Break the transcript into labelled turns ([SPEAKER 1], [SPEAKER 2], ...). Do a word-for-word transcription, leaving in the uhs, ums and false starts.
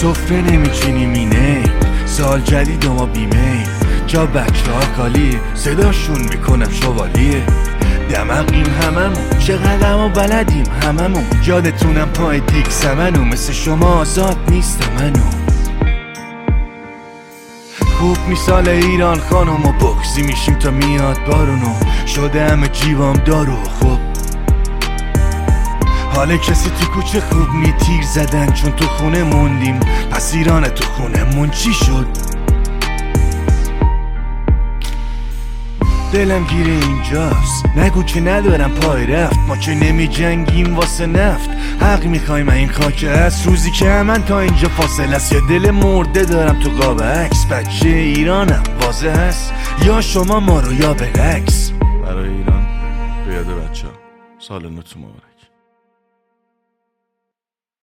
[SPEAKER 1] سفره نمیچینیم اینه سال جدید و ما بیمه جا بچه ها خالیه صداشون میکنم شوالیه دمقیم هممون چقدر ما بلدیم هممون یادتونم پای دیک سمنو مثل شما آزاد نیستم منو خوب میسال ایران خانم و بغزی میشیم تا میاد بارونو شده همه جیوام دارو خوب حالا کسی تو کوچه خوب نی تیر زدن چون تو خونه موندیم پس ایران تو خونه مون چی شد دلم گیره اینجاست نگو که ندارم پای رفت ما که نمی جنگیم واسه نفت حق میخوایم این خاک هست روزی که من تا اینجا فاصله است یا دل مرده دارم تو قاب عکس بچه ایرانم واضح هست یا شما ما رو یا بالعکس
[SPEAKER 2] برای ایران به یاد بچه ها سال نوتون مبارک.